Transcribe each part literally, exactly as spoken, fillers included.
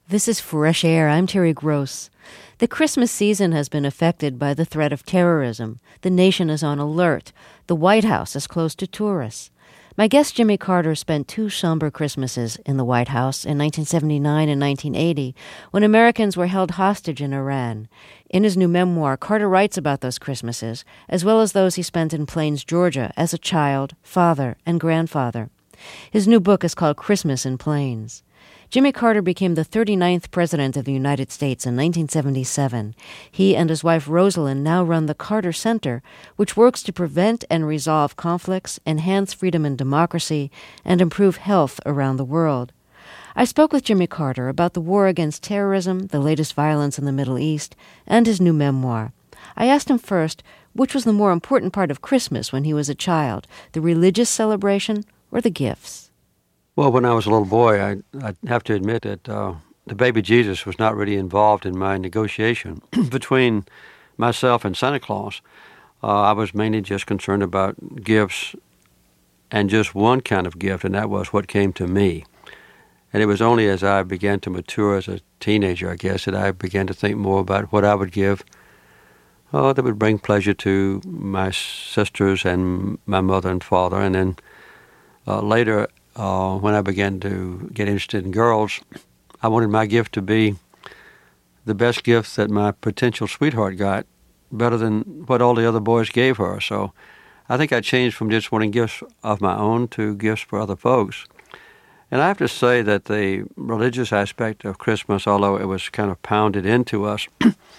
This is Fresh Air. I'm Terry Gross. The Christmas season has been affected by the threat of terrorism. The nation is on alert. The White House is closed to tourists. My guest Jimmy Carter spent two somber Christmases in the White House in nineteen seventy-nine and nineteen eighty, when Americans were held hostage in Iran. In his new memoir, Carter writes about those Christmases, as well as those he spent in Plains, Georgia, as a child, father, and grandfather. His new book is called Christmas in Plains. Jimmy Carter became the thirty-ninth President of the United States in nineteen seventy-seven. He and his wife Rosalind now run the Carter Center, which works to prevent and resolve conflicts, enhance freedom and democracy, and improve health around the world. I spoke with Jimmy Carter about the war against terrorism, the latest violence in the Middle East, and his new memoir. I asked him first, which was the more important part of Christmas when he was a child, the religious celebration or the gifts? Well, when I was a little boy, I, I have to admit that uh, the baby Jesus was not really involved in my negotiation between myself and Santa Claus. Uh, I was mainly just concerned about gifts and just one kind of gift, and that was what came to me. And it was only as I began to mature as a teenager, I guess, that I began to think more about what I would give uh, that would bring pleasure to my sisters and my mother and father. And then uh, later, Uh, when I began to get interested in girls, I wanted my gift to be the best gift that my potential sweetheart got, better than what all the other boys gave her. So I think I changed from just wanting gifts of my own to gifts for other folks. And I have to say that the religious aspect of Christmas, although it was kind of pounded into us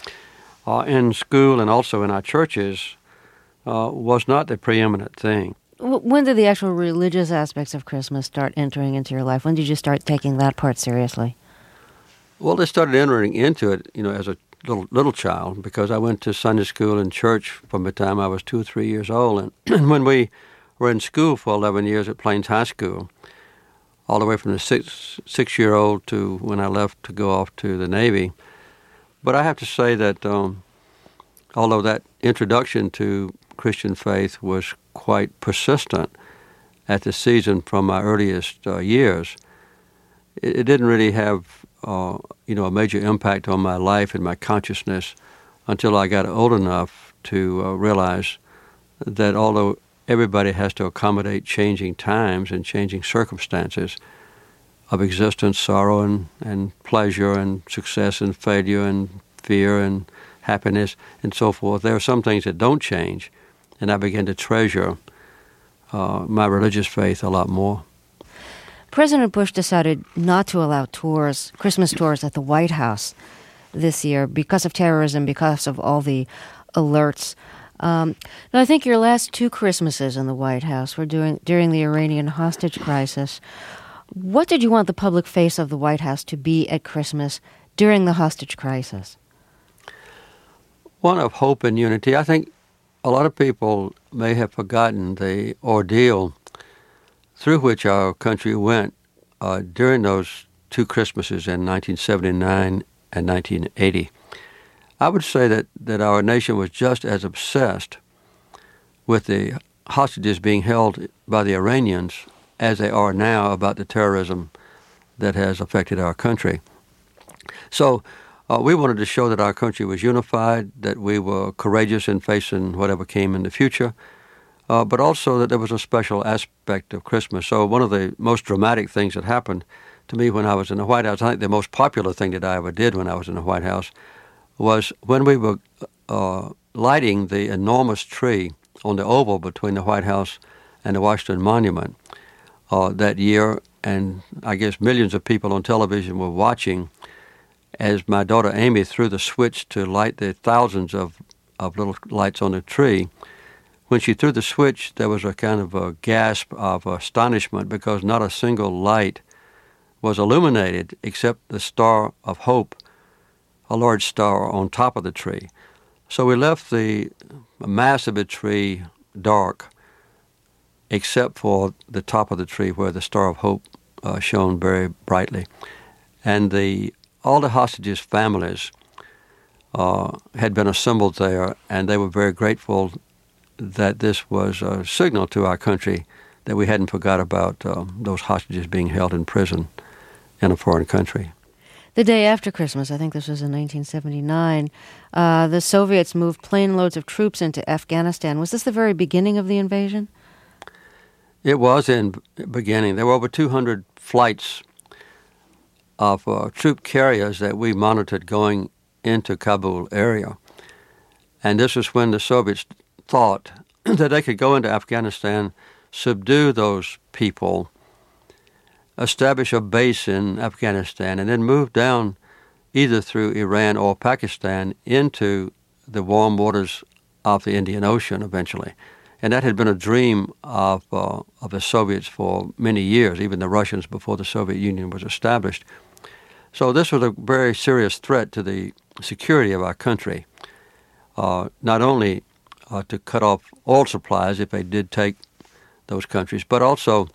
uh, in school and also in our churches, uh, was not the preeminent thing. When did the actual religious aspects of Christmas start entering into your life? When did you start taking that part seriously? Well, they started entering into it, you know, as a little little child, because I went to Sunday school and church from the time I was two or three years old. And, and when we were in school for eleven years at Plains High School, all the way from the six, six-year-old to when I left to go off to the Navy. But I have to say that um, although that introduction to Christian faith was quite persistent at the season from my earliest uh, years, it, it didn't really have, uh, you know, a major impact on my life and my consciousness until I got old enough to uh, realize that although everybody has to accommodate changing times and changing circumstances of existence, sorrow and, and pleasure and success and failure and fear and happiness and so forth, there are some things that don't change. And I began to treasure uh, my religious faith a lot more. President Bush decided not to allow tours, Christmas tours at the White House this year because of terrorism, because of all the alerts. Um, now, I think your last two Christmases in the White House were doing, during the Iranian hostage crisis. What did you want the public face of the White House to be at Christmas during the hostage crisis? One of hope and unity. I think a lot of people may have forgotten the ordeal through which our country went uh, during those two Christmases in nineteen seventy-nine and nineteen eighty. I would say that, that our nation was just as obsessed with the hostages being held by the Iranians as they are now about the terrorism that has affected our country. So Uh, we wanted to show that our country was unified, that we were courageous in facing whatever came in the future, uh, but also that there was a special aspect of Christmas. So one of the most dramatic things that happened to me when I was in the White House, I think the most popular thing that I ever did when I was in the White House, was when we were uh, lighting the enormous tree on the oval between the White House and the Washington Monument uh, that year. And I guess millions of people on television were watching as my daughter Amy threw the switch to light the thousands of, of little lights on the tree. When she threw the switch, there was a kind of a gasp of astonishment because not a single light was illuminated except the Star of Hope, a large star on top of the tree. So we left the mass of the tree dark except for the top of the tree where the Star of Hope uh, shone very brightly. And the all the hostages' families uh, had been assembled there, and they were very grateful that this was a signal to our country that we hadn't forgot about uh, those hostages being held in prison in a foreign country. The day after Christmas, I think this was in nineteen seventy-nine, uh, the Soviets moved plane loads of troops into Afghanistan. Was this the very beginning of the invasion? It was in beginning. There were over two hundred flights of uh, troop carriers that we monitored going into Kabul area. And this was when the Soviets thought that they could go into Afghanistan, subdue those people, establish a base in Afghanistan, and then move down either through Iran or Pakistan into the warm waters of the Indian Ocean eventually. And that had been a dream of uh, of the Soviets for many years, even the Russians before the Soviet Union was established. So this was a very serious threat to the security of our country, uh, not only uh, to cut off oil supplies if they did take those countries, but also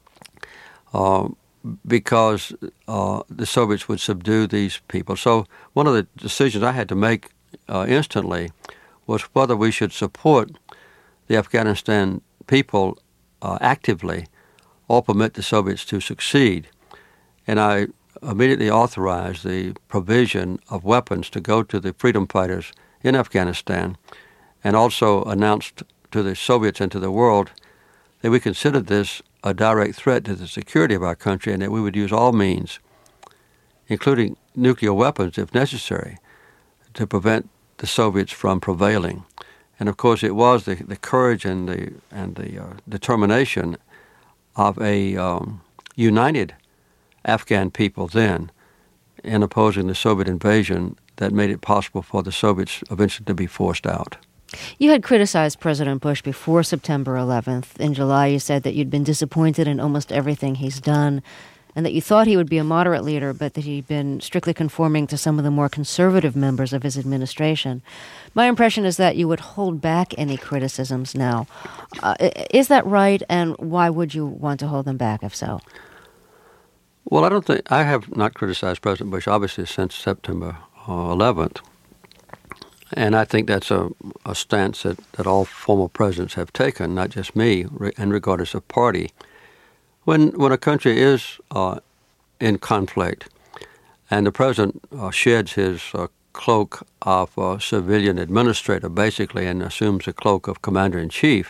uh, because uh, the Soviets would subdue these people. So one of the decisions I had to make uh, instantly was whether we should support the Afghanistan people uh, actively or permit the Soviets to succeed. And I immediately authorized the provision of weapons to go to the freedom fighters in Afghanistan, and also announced to the Soviets and to the world that we considered this a direct threat to the security of our country and that we would use all means, including nuclear weapons if necessary, to prevent the Soviets from prevailing. And of course it was the, the courage and the, and the uh, determination of a um, united Afghan people then in opposing the Soviet invasion that made it possible for the Soviets eventually to be forced out. You had criticized President Bush before September eleventh. In July, you said that you'd been disappointed in almost everything he's done, and that you thought he would be a moderate leader, but that he'd been strictly conforming to some of the more conservative members of his administration. My impression is that you would hold back any criticisms now. Uh, is that right, and why would you want to hold them back, if so? Well, I don't think, I have not criticized President Bush, obviously, since September uh, eleventh. And I think that's a, a stance that, that all former presidents have taken, not just me, re- and regardless of party. When when a country is uh, in conflict and the president uh, sheds his uh, cloak of uh, civilian administrator, basically, and assumes the cloak of commander-in-chief,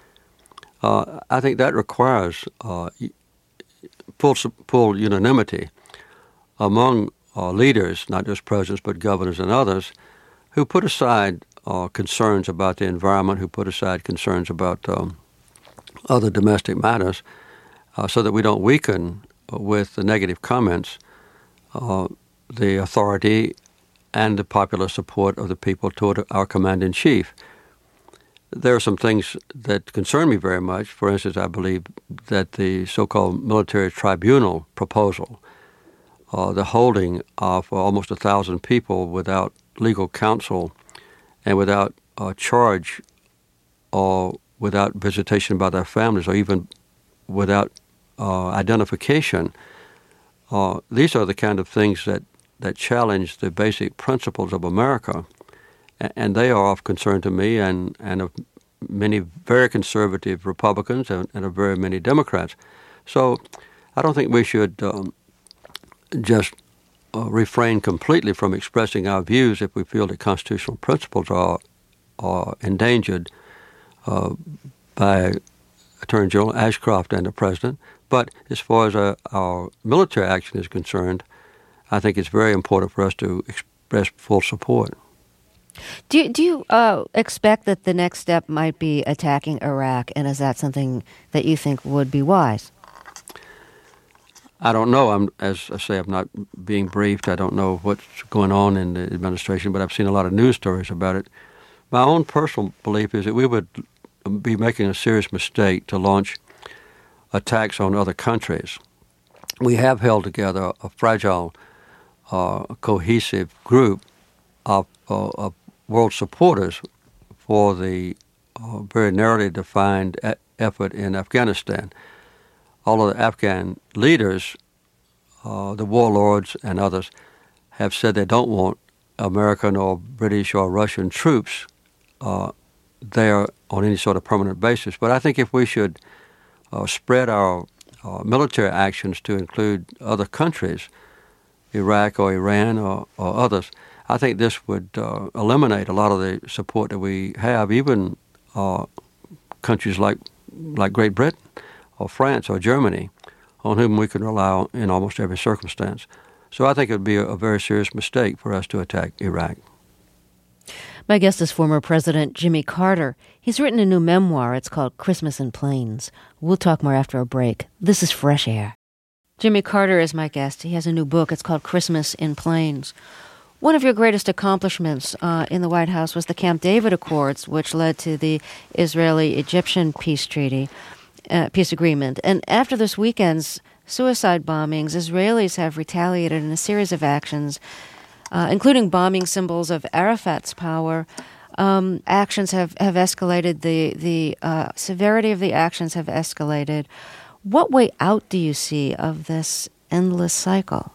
uh, I think that requires uh, full, full unanimity among uh, leaders, not just presidents, but governors and others, who put aside uh, concerns about the environment, who put aside concerns about um, other domestic matters, uh, so that we don't weaken with the negative comments uh, the authority and the popular support of the people toward our commander-in-chief. There are some things that concern me very much. For instance, I believe that the so-called military tribunal proposal, uh, the holding of almost a thousand people without legal counsel and without uh, charge or without visitation by their families or even without uh, identification, uh, these are the kind of things that, that challenge the basic principles of America. A- and they are of concern to me and, and of many very conservative Republicans and, and of very many Democrats. So I don't think we should um, just Uh, refrain completely from expressing our views if we feel that constitutional principles are are endangered uh, by Attorney General Ashcroft and the President. But as far as our, our military action is concerned, I think it's very important for us to express full support. Do you, do you uh, expect that the next step might be attacking Iraq, and is that something that you think would be wise? I don't know. I'm, as I say, I'm not being briefed. I don't know what's going on in the administration, but I've seen a lot of news stories about it. My own personal belief is that we would be making a serious mistake to launch attacks on other countries. We have held together a fragile, uh, cohesive group of, uh, of world supporters for the uh, very narrowly defined e- effort in Afghanistan. All of the Afghan leaders, uh, the warlords and others, have said they don't want American or British or Russian troops uh, there on any sort of permanent basis. But I think if we should uh, spread our uh, military actions to include other countries, Iraq or Iran or, or others, I think this would uh, eliminate a lot of the support that we have, even uh, countries like like Great Britain or France or Germany, on whom we can rely in almost every circumstance. So I think it would be a, a very serious mistake for us to attack Iraq. My guest is former President Jimmy Carter. He's written a new memoir. It's called Christmas in Plains. We'll talk more after a break. This is Fresh Air. Jimmy Carter is my guest. He has a new book. It's called Christmas in Plains. One of your greatest accomplishments uh, in the White House was the Camp David Accords, which led to the Israeli-Egyptian peace treaty, uh, peace agreement. And after this weekend's suicide bombings, Israelis have retaliated in a series of actions, uh, including bombing symbols of Arafat's power. Um, actions have, have escalated. The, the uh, severity of the actions have escalated. What way out do you see of this endless cycle?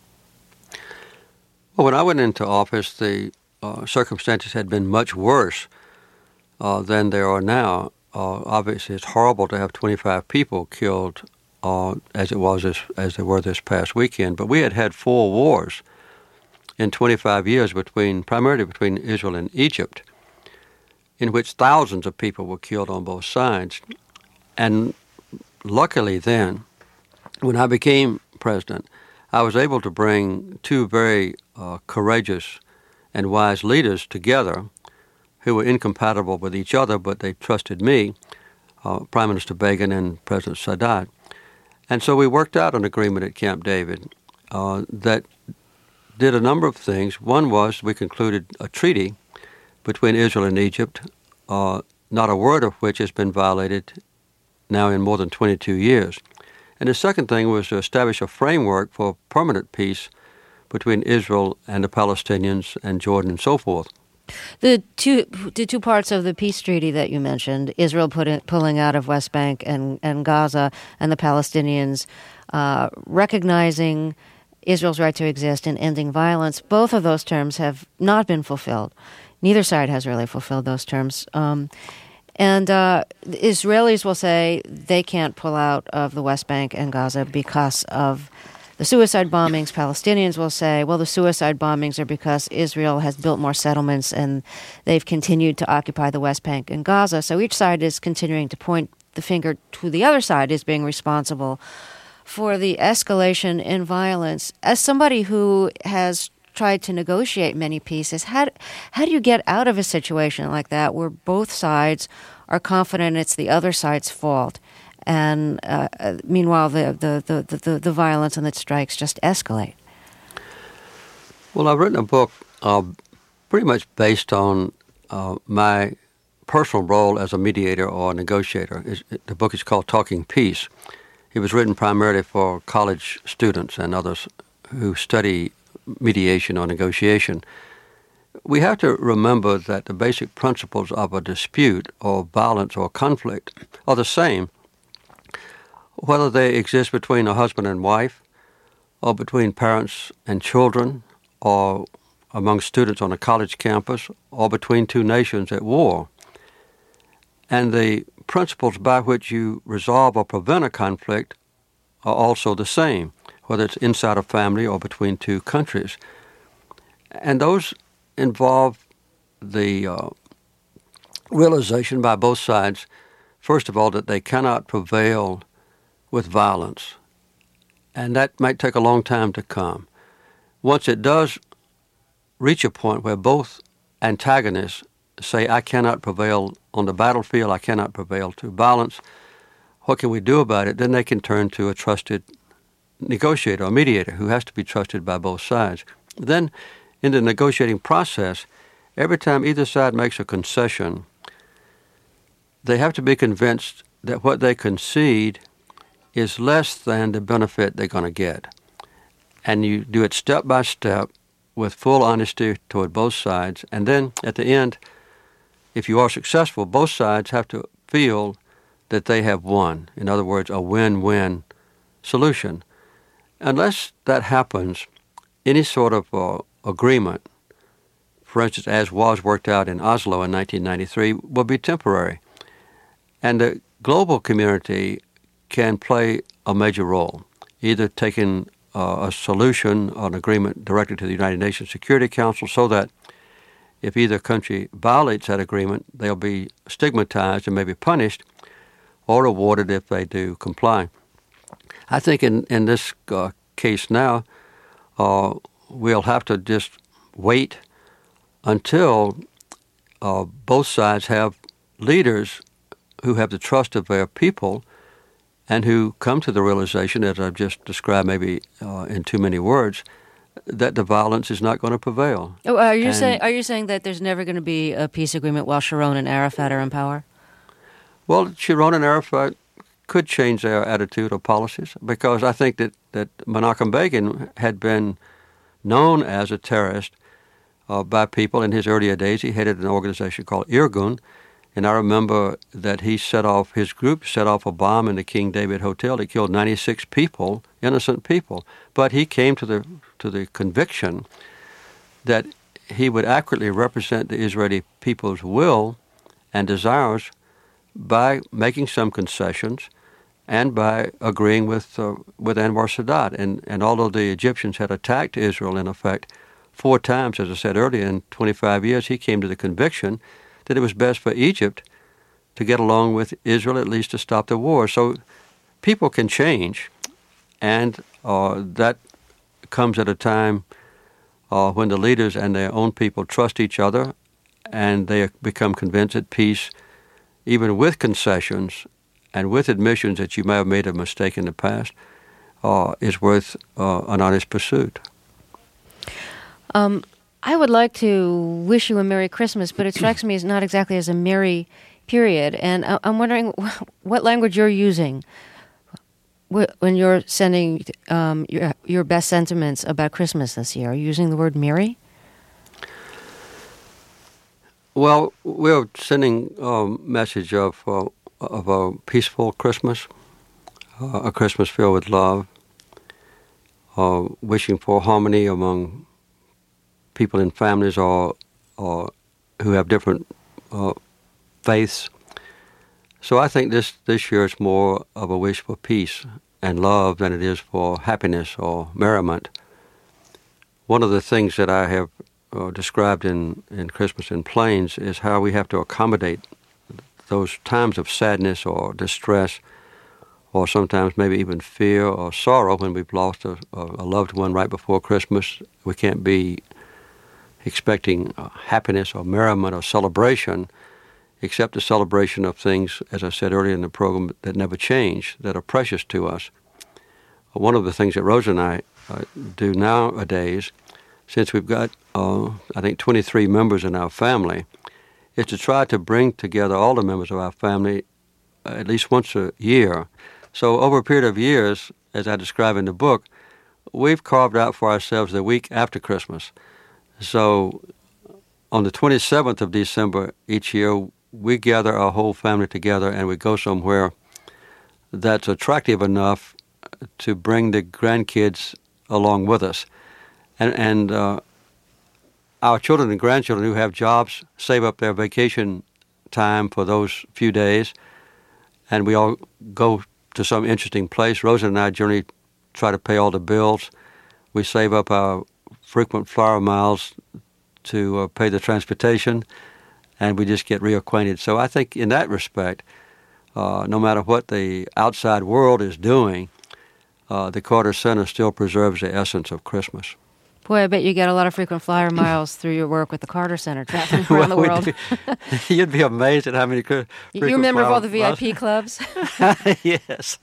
Well, when I went into office, the uh, circumstances had been much worse uh, than they are now. Uh, obviously, it's horrible to have twenty-five people killed uh, as it was this, as they were this past weekend. But we had had four wars in twenty-five years between, primarily between Israel and Egypt, in which thousands of people were killed on both sides. And luckily then, when I became president, I was able to bring two very uh, courageous and wise leaders together who were incompatible with each other, but they trusted me, uh, Prime Minister Begin and President Sadat. And so we worked out an agreement at Camp David uh, that did a number of things. One was we concluded a treaty between Israel and Egypt, uh, not a word of which has been violated now in more than twenty-two years. And the second thing was to establish a framework for permanent peace between Israel and the Palestinians and Jordan and so forth. The two the two parts of the peace treaty that you mentioned, Israel put in, pulling out of West Bank and, and Gaza, and the Palestinians uh, recognizing Israel's right to exist and ending violence, both of those terms have not been fulfilled. Neither side has really fulfilled those terms. Um, And uh, the Israelis will say they can't pull out of the West Bank and Gaza because of the suicide bombings. Palestinians will say, well, the suicide bombings are because Israel has built more settlements and they've continued to occupy the West Bank and Gaza. So each side is continuing to point the finger to the other side as being responsible for the escalation in violence. As somebody who has tried to negotiate many pieces, how, how do you get out of a situation like that where both sides are confident it's the other side's fault, and uh, meanwhile the, the, the, the, the violence and the strikes just escalate? Well, I've written a book uh, pretty much based on uh, my personal role as a mediator or a negotiator. It's, it, the book is called Talking Peace. It was written primarily for college students and others who study mediation or negotiation. We have to remember that the basic principles of a dispute or violence or conflict are the same, whether they exist between a husband and wife, or between parents and children, or among students on a college campus, or between two nations at war. And the principles by which you resolve or prevent a conflict are also the same, whether it's inside a family or between two countries. And those involve the uh, realization by both sides, first of all, that they cannot prevail with violence. And that might take a long time to come. Once it does reach a point where both antagonists say, I cannot prevail on the battlefield, I cannot prevail through violence, what can we do about it? Then they can turn to a trusted negotiator or mediator who has to be trusted by both sides. Then, in the negotiating process, every time either side makes a concession, they have to be convinced that what they concede is less than the benefit they're going to get. And you do it step by step with full honesty toward both sides. And then, at the end, if you are successful, both sides have to feel that they have won. In other words, a win-win solution. Unless that happens, any sort of uh, agreement, for instance, as was worked out in Oslo in nineteen ninety-three, will be temporary. And the global community can play a major role, either taking uh, a solution, an agreement directed to the United Nations Security Council, so that if either country violates that agreement, they'll be stigmatized and maybe punished or rewarded if they do comply. I think in, in this uh, case now, uh, we'll have to just wait until uh, both sides have leaders who have the trust of their people and who come to the realization, as I've just described maybe uh, in too many words, that the violence is not going to prevail. Oh, are you and, saying are you saying that there's never going to be a peace agreement while Sharon and Arafat are in power? Well, Sharon and Arafat could change their attitude or policies, because I think that, that Menachem Begin had been known as a terrorist uh, by people in his earlier days. He headed an organization called Irgun, and I remember that he set off, his group set off a bomb in the King David Hotel. It killed ninety-six people, innocent people. But he came to the to the conviction that he would accurately represent the Israeli people's will and desires by making some concessions and by agreeing with uh, with Anwar Sadat. And, and although the Egyptians had attacked Israel, in effect, four times, as I said earlier, in twenty-five years, he came to the conviction that it was best for Egypt to get along with Israel, at least to stop the war. So people can change, and uh, that comes at a time uh, when the leaders and their own people trust each other, and they become convinced that peace, even with concessions and with admissions that you may have made a mistake in the past, uh, is worth uh, an honest pursuit. Um, I would like to wish you a Merry Christmas, but it strikes me as not exactly as a merry period. And I- I'm wondering what language you're using when you're sending um, your, your best sentiments about Christmas this year. Are you using the word merry? Well, we're sending a message of uh, of a peaceful Christmas, uh, a Christmas filled with love, uh, wishing for harmony among people in families or, or who have different uh, faiths. So I think this, this year is more of a wish for peace and love than it is for happiness or merriment. One of the things that I have uh, described in, in Christmas in Plains is how we have to accommodate those times of sadness or distress, or sometimes maybe even fear or sorrow when we've lost a, a loved one right before Christmas. We can't be expecting uh, happiness or merriment or celebration, except the celebration of things, as I said earlier in the program, that never change, that are precious to us. One of the things that Rosa and I uh, do nowadays, since we've got, uh, I think, twenty-three members in our family, is to try to bring together all the members of our family uh, at least once a year. So over a period of years, as I describe in the book, we've carved out for ourselves the week after Christmas. So on the twenty-seventh of December each year, we gather our whole family together and we go somewhere that's attractive enough to bring the grandkids along with us. And, and uh, our children and grandchildren who have jobs save up their vacation time for those few days, and we all go to some interesting place. Rosa and I generally try to pay all the bills. We save up our frequent flyer miles to uh, pay the transportation, and we just get reacquainted. So I think in that respect, uh, no matter what the outside world is doing, uh, the Carter Center still preserves the essence of Christmas. Boy, I bet you get a lot of frequent flyer miles through your work with the Carter Center, traveling around the well, world. We you'd be amazed at how many frequent You're a member of all the flyer V I P clubs? miles. Yes.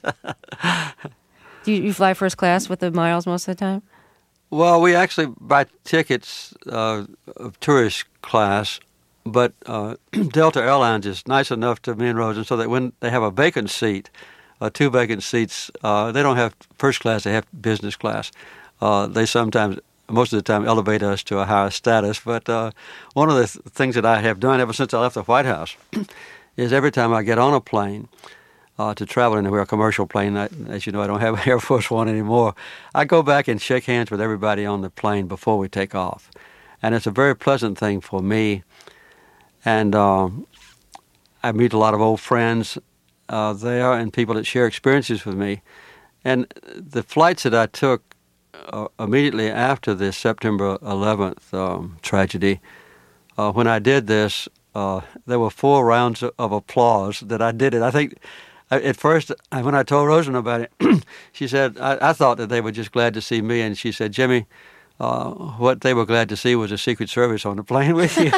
Do you, you fly first class with the miles most of the time? Well, we actually buy tickets uh, of tourist class, but uh, Delta Airlines is nice enough to me and Rosen so that when they have a vacant seat, uh, two vacant seats, uh, they don't have first class, they have business class. Uh, they sometimes, most of the time, elevate us to a higher status. But uh, one of the th- things that I have done ever since I left the White House is every time I get on a plane uh, to travel anywhere, a commercial plane, I, as you know, I don't have Air Force One anymore, I go back and shake hands with everybody on the plane before we take off. And it's a very pleasant thing for me. And um, I meet a lot of old friends uh, there and people that share experiences with me. And the flights that I took uh, immediately after the September eleventh um, tragedy. Uh, when I did this, uh, there were four rounds of, of applause that I did it. I think uh, at first, uh, when I told Rosen about it, she said, I, I thought that they were just glad to see me, and she said, Jimmy, uh, what they were glad to see was a Secret Service on the plane with you.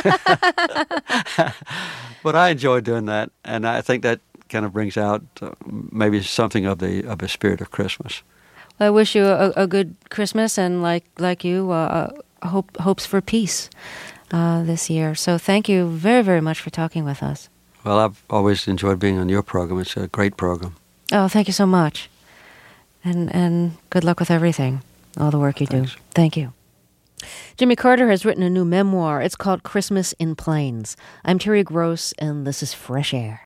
But I enjoyed doing that, and I think that kind of brings out uh, maybe something of the of the spirit of Christmas. Well, I wish you a, a good Christmas, and like like you, uh, hope hopes for peace uh, this year. So thank you very, very much for talking with us. Well, I've always enjoyed being on your program. It's a great program. Oh, thank you so much, and and good luck with everything, all the work you Thanks. do. Thank you. Jimmy Carter has written a new memoir. It's called Christmas in Plains. I'm Terry Gross, and this is Fresh Air.